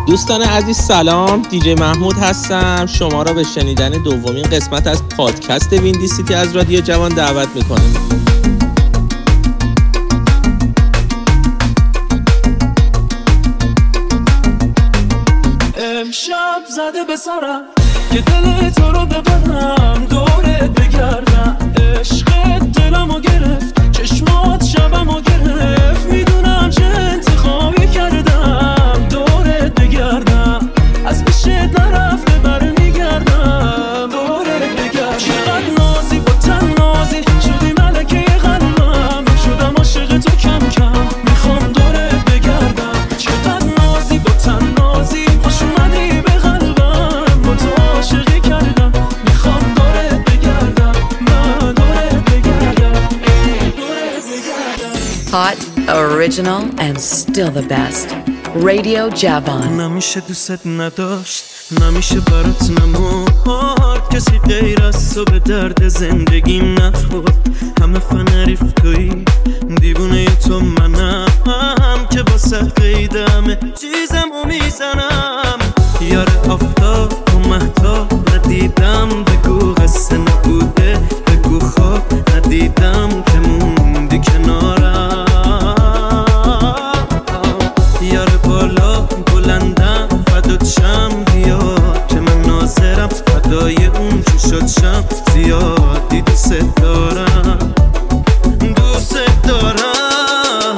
دوستان عزیز سلام، دیجی محمود هستم. شما را به شنیدن دومین قسمت از پادکست ویندی سیتی از رادیو جوان دعوت میکنم. امشب زده به سرم که دل تو رو ببرم، دورت بگردم. عشقت دلمو گرفت، چشمات شبمو گرفت. میدونم چه انتخابی کردم، دورت بگردم. از پیشت نرفته برمیگردم، دورت بگردم. چقدر نازی با تن نازی شدی ملکه قلبم، شدم عاشق تو کم کم، میخوام دورت بگردم. چقدر نازی با تن نازی خوش اومدی به قلبم، با تو عاشقی کردم، میخوام دورت بگردم. من دورت بگردم، دورت بگردم. Hot, original and still the best. Radio Javan. نمیشه دوست نداشت، نمیشه برات نمورد، کسی غیر از تو به درد زندگیم نخورد. همه فنریف تویی، دیوونه تو منم، که واسه قیدمه چیزمو میزنم. یار آفتاب و مهتاب ندیدم، بگو قصه نبوده، بگو خواب ندیدم که موندی کنارم. یار بالا بلندم فدات شم، بیا که من ناظرم فدای اون چشات شم. زیادی دوست دارم، دوست دارم.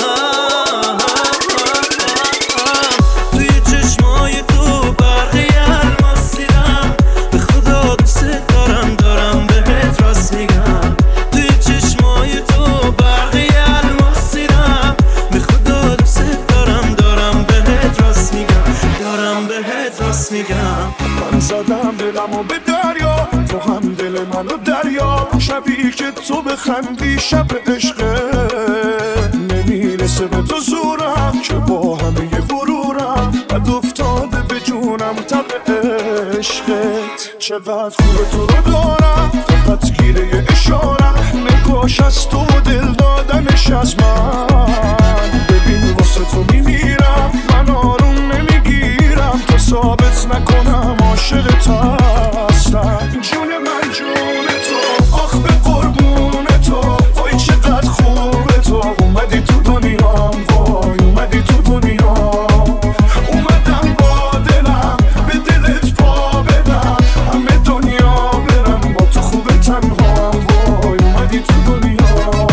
توی چشمای تو برقی الماس دیدم، به خدا دوست دارم، دارم بهت راست میگم. توی چشمای تو برقی الماس دیدم، به خدا دوست دارم، دارم بهت راست میگم، دارم بهت راست میگم. من زدم دلمو به دریا، تو هم دل منو دریا. شبی که تو بخندی شب عشقه، نمیرسه به تو زورم که با همه غرورم، بد افتاده به جونم تب عشقت. چقدر خوبه تو رو دارم، فقط گیره اشارم، نگاش از تو دل دادنش از من. ببین واسه تو میمیرم، من آروم نمیگیرم تا ثابت نکنم عاشق هستم. جون من جون تو، آخ به قربون تو، وای چقدر خوبه تو. اومدی تو دنیام، وای اومدی تو دنیام. اومدم با دلم به دلت پا بدم، همه دنیا برم با تو خوبه تنهام. وای اومدی تو دنیام.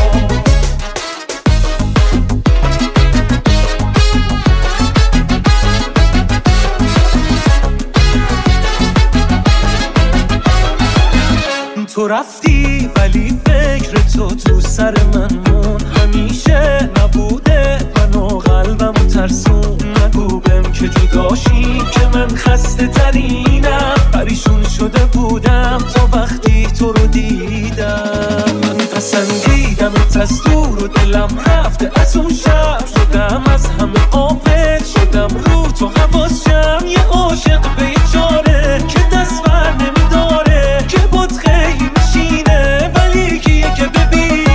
تو رفتی ولی فکر تو سر من مون، همیشه نبوده منو قلبمو ترسون. نگو بهم که جداشی که من خسته ترینم، پریشون شده بودم تا وقتی تو رو دیدم. من پسندیدم از دور و دلم رفته از اون شب، شدم از همه قافل، شدم رو تو حواسم. یه عاشق بیچاره که دست بر نمیداره، که بود خیلی میشینه ولی کیه که ببینه.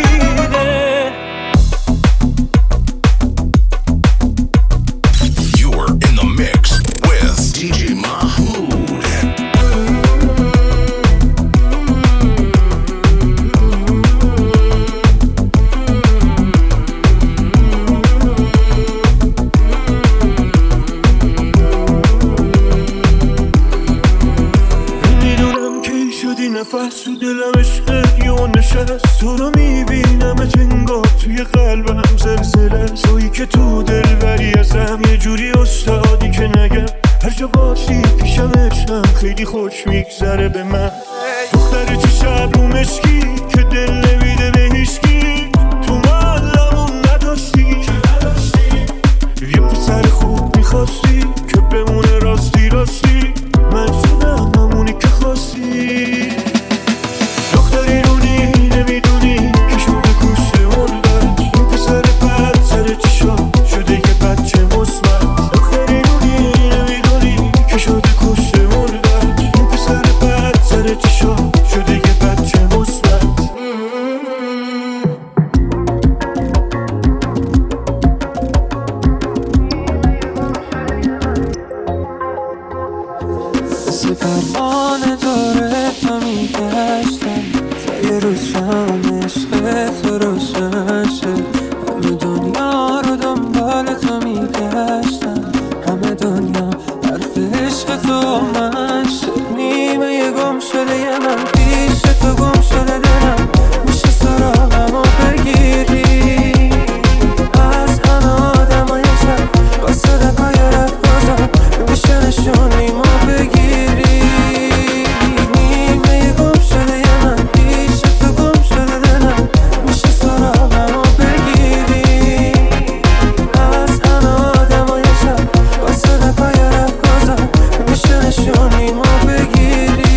You're in the mix with DJ Mahmood. نفس تو دلم عشقت یه نشست، تو رو میبینم انگار توی قلبم زلزله. تویی که تو دلبری ازم یه جوری استادی که نگم، هر جا باشی پیشم عشقم خیلی خوش میگذره به من. دختر چه شب رو مشکی که دل نمیده به هیچکی، تو معلمون نداشتی یه پسر خوب میخواستی که بمونه راستی راستی. من شدم همونی که خواستی. دختری رونی نمیدونی که شده کشته مردن، این پسر بد سر چشا شده یه بچه مثبت. دختری رونی نمیدونی که شده کشته مردن، این پسر بد سر چشا شده یه بچه مثبت. مثل پروانه داره تو میگشتم تا یه روز شم عشق تو روشن شد. همه دنیا رو دنبال تو میگشتم، همه دنیا حرف عشق تو من شد. نیمه یه گم شده یه من پیش تو گم شده دلم، میشه سراغم و بگیری از همه آدم های شب با صدقای رفت بازم میشه نشونیم و بگیری. نیمه یه گم شده یه من پیش تو گم شده دلم، میشه سراغم و بگیری از همه آدم های شب با صدقای رفت بازم میشه نشونیم و بگیری.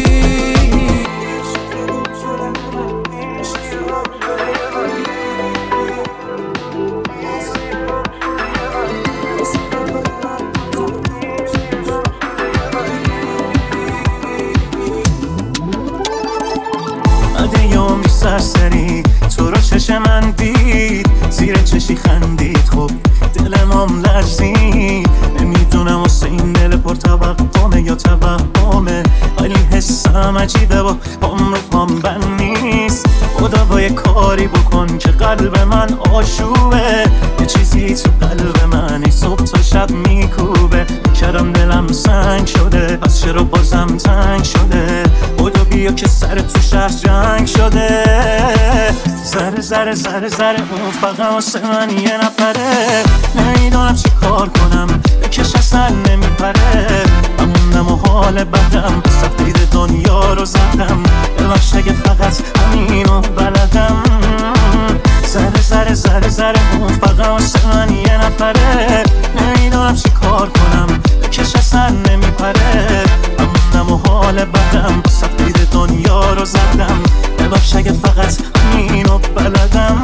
مده یومی سرسری تو رو چش من دید، زیر چشی خندید، خب دلم هم لرزید. نمیدونم واسه این دل پر توقمه یا توهمه، ولی حسم عجیبه و پام رو پام بند نیست. خدا با یه کاری بکن که قلب من آشوبه، یه چیزی تو قلب من ای صبح تا شب میکوبه. کردم دلم سنگ شده، پس چرا بازم تنگ شده؟ خدا بیا که سر تو شهر جنگ شده. زره زره زره زره اون فقط واسه من یه نفره، نمیدونم چی کار کنم بکش اصلا نمیپره. هموندم و حال بدم سفید دنیا رو زدم، ببخش اگه فقط همینو بلدم. زره زره زره زره اون فقط واسه من یه نفره، نمیدونم چی کار کنم بکش اصلا نمیپره. هموندم و حال بدم سفید دنیا رو زدم، ببخش اگه فقط همینو بلدم.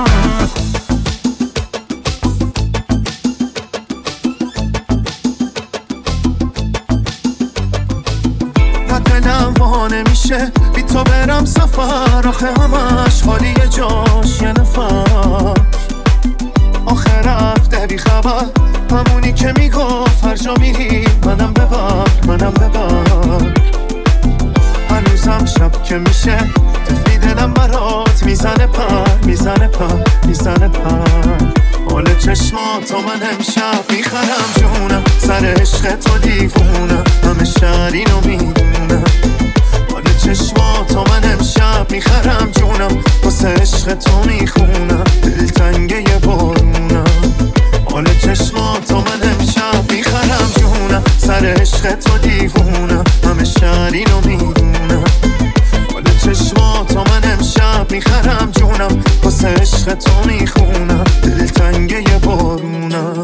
دلم وا نمیشه بی تو برم سفر، آخه همش خالیه جاش یه نفر. آخه رفته بی خبر، همونی که میگفت هر جا میری منم ببر منم ببر. هنوزم شب که میشه تفی دلم برات میزنه پر میزنه پر میزنه پر. حال چشماتو من امشب میخرم جونم، سر عشق تو دیوونم، همه شهر اینو میدونم. حال چشماتو من امشب میخرم جونم، واسه عشق تو میخونم، دلتنگه یه بارونم. حال چشماتو من امشب میخرم جونم، سر عشق تو دیوونم، همه شهر اینو میدونم. حال چشماتو من امشب میخرم جونم، واسه عشق تو میخونم، دلتنگه یه بارونم.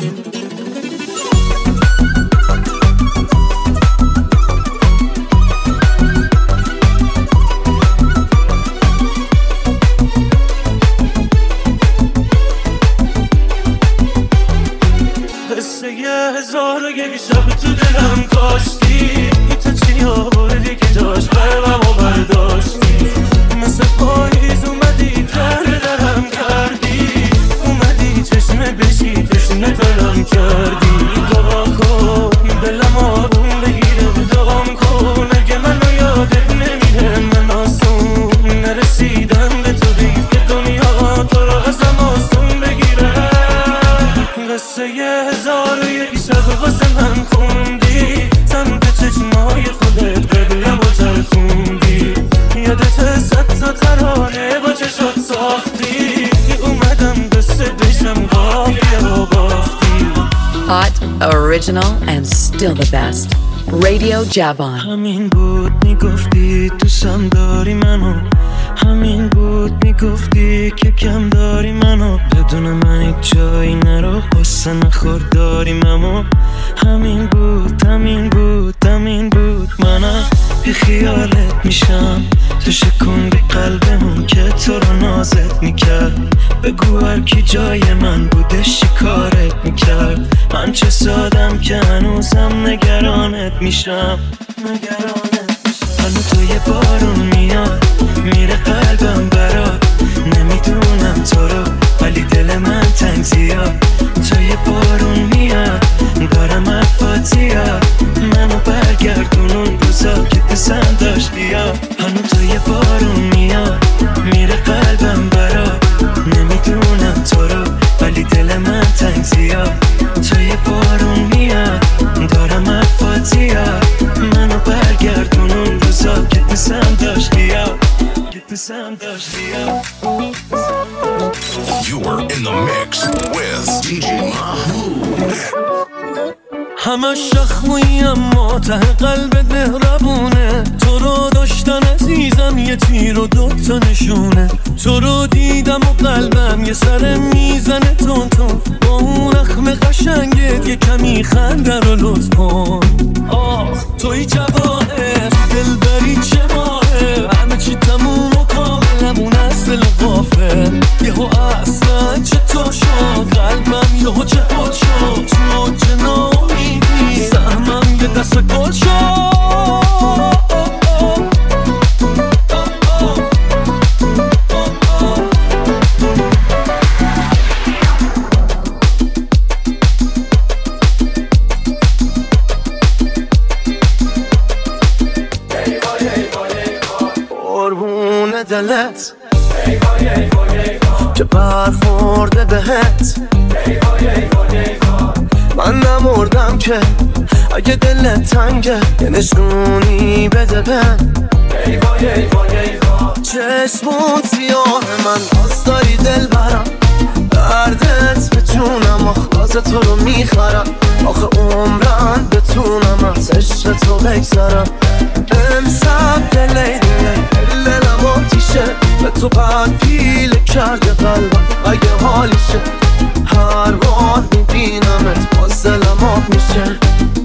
قصه یه هزار و یک شب تو دلم کاشتی، تو چی آوردی که جاش قلبم و برداشتی. مثل پاییز اومدی درم کردی، اومدی چشمه بشی تشنه ترم کردی. دعا کن دلم آروم بگیره، دعام کن اگه منو یادت نمیره. من آسون نرسیدم به تو دیگه، دنیا تو رو ازم آسون بگیره. قصه یه هزار و یک شب واسه من خوندی، سمت چشمای خودت قبلم و چرخوندی. یادت صد تا ترانه با چشات ساختی، اومدم دست بشم قافیه رو بافتی. Hot, original, and still the best. Radio Javan. همین بود میگفتی دوستم داری منو، همین بود میگفتی که کم داری منو. بدون من هیچ جایی نرو، قصه نخور داریم اما. همین بود همین بود همین بود. منم بی خیالت میشم، تو شکوندی قلبمون که تو رو نازت میکرد. بگو هر کی جای من بودش چی کارت میکرد. من چه سادم که هنوزم نگرانت میشم. هنو تو یه بارون میاد میره قلبم برات، نمیدونم تو رو ولی دل من تنگ زیاد. تو یه بارون میاد دارم حرفات زیاد، منو برگردونون You are in the mix with DJ Mahmood. همه شخموی اما ته قلب مهربونه، تو رو داشتن عزیزم یه تیر و دوتا نشونه، تو رو دیدم و قلبم یه سر میزنه تون تون، با اون اخم قشنگت یه کمی خنده رو لطف کن. آه توی جواهر دلبری چه ماهه، همه چی تموم و کاملمون اصل غافل، یهو اصلا چطور شد قلبم یهو چه حال شد، تو چه نامیدی سهمم یه دست گل شد. قربون دلت که برخورده بهت، من نمردم که اگه دلت تنگه یه نشونی بده بهم. چشمون سیاه من باز داری دل برم، دردت به جونم آخلاز تو رو میخرم، آخه عمرن بتونم از عشق تو بگذرم. امشب دلی دلم آتیشه، به تو بعد پیله کرده قلبم اگه حالیشه، هر بار میبینمت باز دلم آب میشه.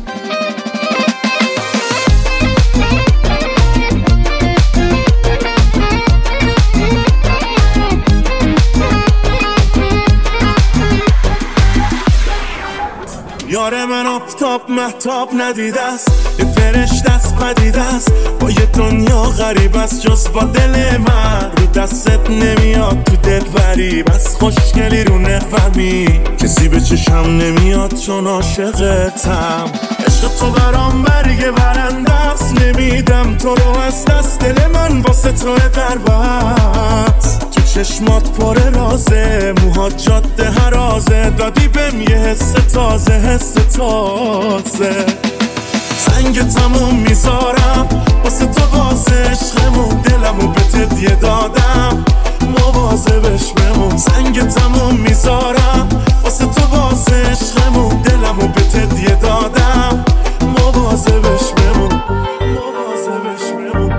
یار من آفتاب مهتاب ندیده است، یه فرشته است پدیده است، با یه دنیا غریب است جز با دل من، رو دستت نمیاد تو دل بری، بس خوشگلی رو نفهمی کسی به چشم نمیاد چون عاشقتم. عشق تو برام برگ برنده است، نمیدم تو رو از دست، دل من واسه تو در بست، تو چشمات پر رازه، موهات جاده هرازه، دادی بهم یه حس تازه، حس تازه. سنگ تموم میذارم واسه تو واسه عشقمون، دلمو به تدیه دادم مواظبش بمون. سنگ تموم میذارم واسه تو واسه عشقمون، دلمو به تدیه دادم مواظبش بمون، مواظبش بمون.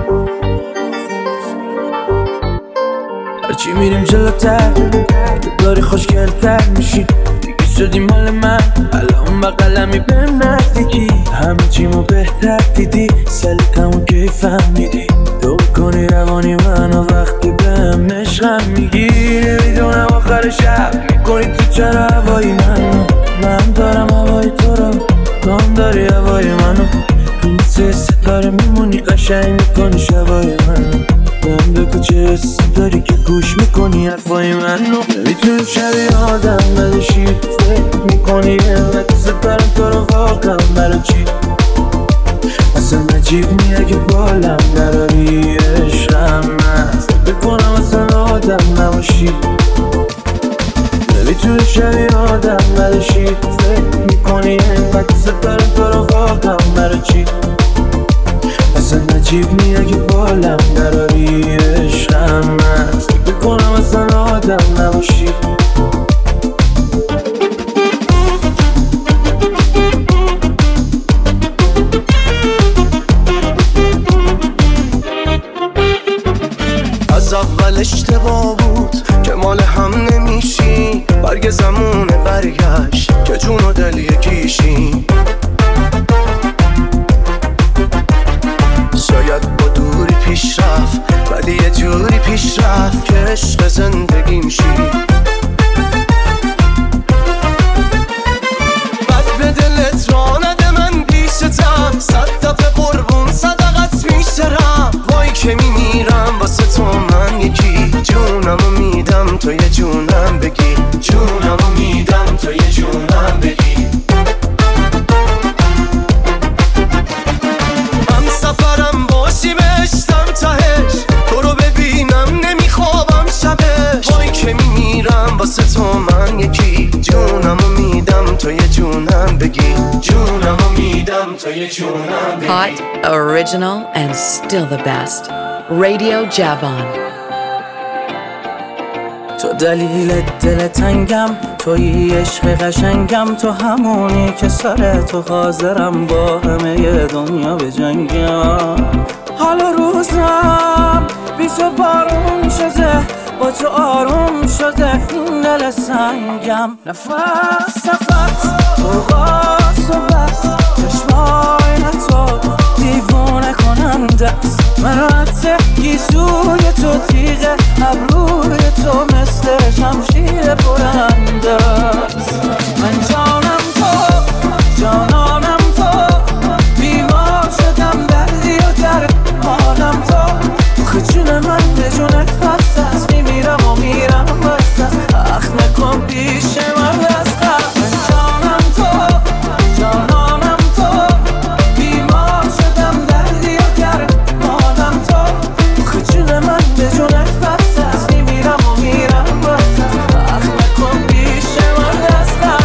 هرچی میریم جلوتر داری خوشگلتر میشی، دیگه شدی مال من، الان بقلمی به نزدیکی، همه چیمو بهتر دیدی، سلیقمو کی فهمیدی، تو کنی روانی منو وقتی بهم عشقم میگی، نمیدونم آخر شب میکنی تو چرا هوایی منو، من دارم هوای تو رو، تو هم داری هوای منو، تو مثل ستاره میمونی قشنگ میکنی شبای منو، من بگو چه حسی داری که گوش میکنی حرفای منو، نمیتونی شبیه آدم نداشی، فکر میکنی اینقدر ستارم تو رو واقعا برای چی، اصلا نجیب می اگه بالم نراری عشقم من، فکر بکنم اصلا آدم نباشی، نمیتونی شبیه آدم نداشی، فکر میکنی اینقدر ستارم تو رو واقعا برای چی، اصلا نجیب می اگه بالم نراری عشقم من، فکر بکنم اصلا آدم نباشی. از اول اشتباه بود که مال هم نمیشی، برگ زمونه برگشت که جون و دل یکیشی، شاید با دوری پیش رفت ولی یه جوری پیش رفت که عشق زندگی میشی. بد به دلت را نده من پیشتم، صد دفعه قربون صدقت میشترم، وای که میمیرم واسه تو من یکی، جونمو میدم تو یه جونم بگی، جونمو میدم تو یه جونم بگی. هم سفرم باشی بشتم تهش، تو رو ببینم نمیخوابم شبش، وای که میمیرم واسه تو من یکی، جونمو میدم تو یه جونم بگی، جونمو میدم تو یه جونم بگی. Hot, original, and still the best. Radio Javon. تو دلیل دل تنگم، توی عشق قشنگم، تو همونی که سر تو حاضرم با همه دنیا به جنگم. حالا روزم بی تو بارون شده، با تو آروم شده این دل سنگم. نفس نفس برقاس و بس، چشمای تو دیوونه کننده است. من رد گیسوی تو تیغه، ابروی تو مثل شمشیر برنده است. من جانم تو، جانانم تو، بیمار شدم دردی و درمانم تو. خجون من به جونت بست است، میمیرم و میرم بست است. اخ نکن پیش من دست است. من جانم تو، جانانم تو، بیمار شدم دردی و درمانم تو. خجون من به جونت بست است، میمیرم و میرم بست است. اخ نکن پیش من دست است.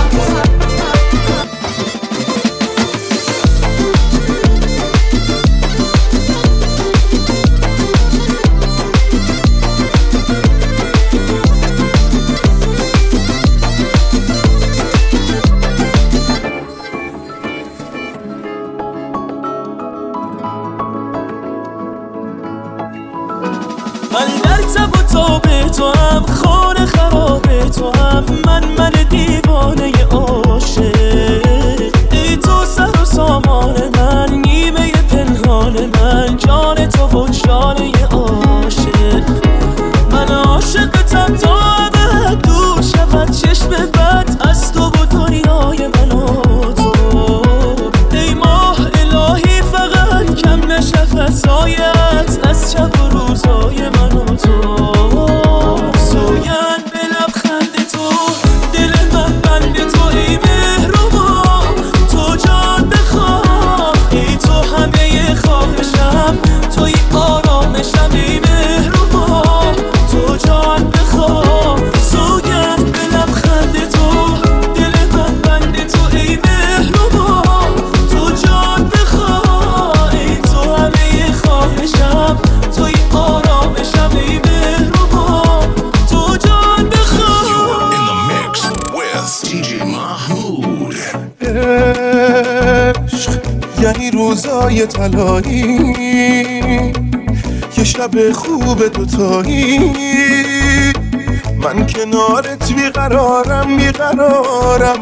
من در تب و تاب تو هم، خانه خراب تو هم، من دیوانه عاشق. ای تو سر و سامان من، نیمه پنهان من، جان تو و جانه عاشق. من عاشقتم تا ابد دور شود چشم بد از تو و دنیای من و تو. ای ماه الهی فقط کم نشه فضایت از شب و روزای من و تو. سوگند به لبخند تو، دل من بند تو، ای مهربان تو جان بخواه. ای تو همه خواهشم، توی آرامشم، ای مهربان تو جان بخواه. سوگند به لبخند تو، دل من بند تو، ای مهربان تو جان بخواه. ای تو همه خواهشم، توی آرامشم، ای مهربان تو جان بخواه. You're in the mix with DJ Mahmood. عشق یعنی روزای طلایی، یه شب خوب دوتایی. من کنارت بیقرارم بیقرارم.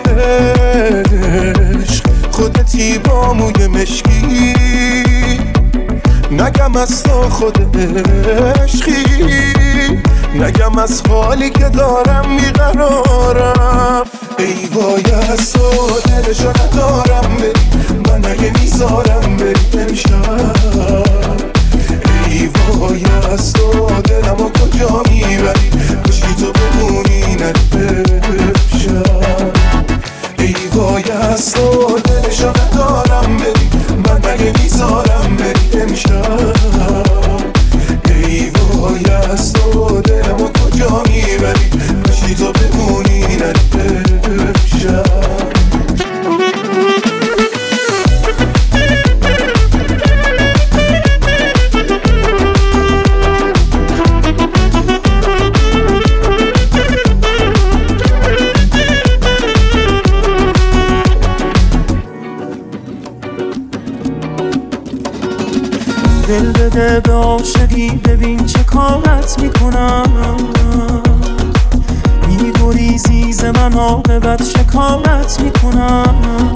عشق خودتی با موی مشکی، نگم از تو خود عشقی، نگم از حالی که دارم بیقرارم. ای وای از تو دلشو ندارم بری، من اگه میذارم بری امشب. ای وای از تو دلمو کجا میبری، کشی تو بمونی نره امشب. ای وای از تو دلشو ندارم بری، من اگه میذارم بری امشب. ای وای از تو دلمو کجا میبری، کشی تو بمونی نره امشب. دل بده به عاشقی، ببین چه کارت میکنم. میگریزی ز من عاقبت شکایت میکنم.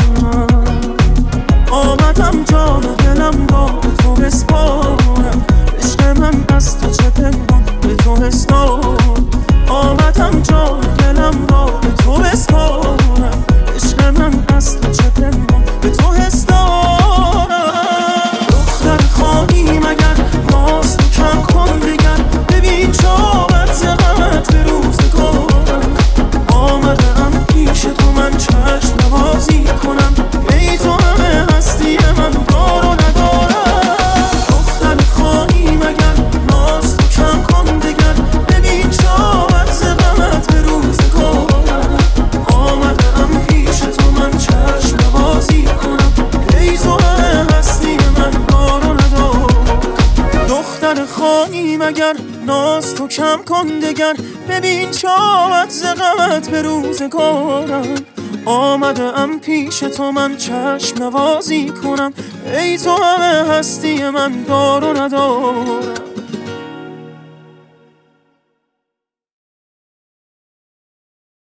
آمدم جان و دلم را به تو بسپارم، عشق من از تو چه پنهان به تو اسرارم. آمدم جان و دلم را به تو بسپارم، عشق من از تو چه پنهان به تو اسرارم. دختر خانی مگر باز تو کم کن دگر، ببین چاقت غمت به روزگارم. آمدم پیش تو من چشم نوازی کنم، ای تو همه هستی من دار و ندارم. دختر خانی مگر باز تو کم کن دگر، ببین چاقت غمت به روزگارم. آمدم پیش تو من چشم نوازی کنم، ای تو همه هستی من دار و ندارم. دختر خانی مگر ناز تو کم کن دگر، ببین چه آمد ز غمت به روزگارم، آمدم پیش تو من چشم نوازی کنم، ای تو همه هستی من دار و ندارم.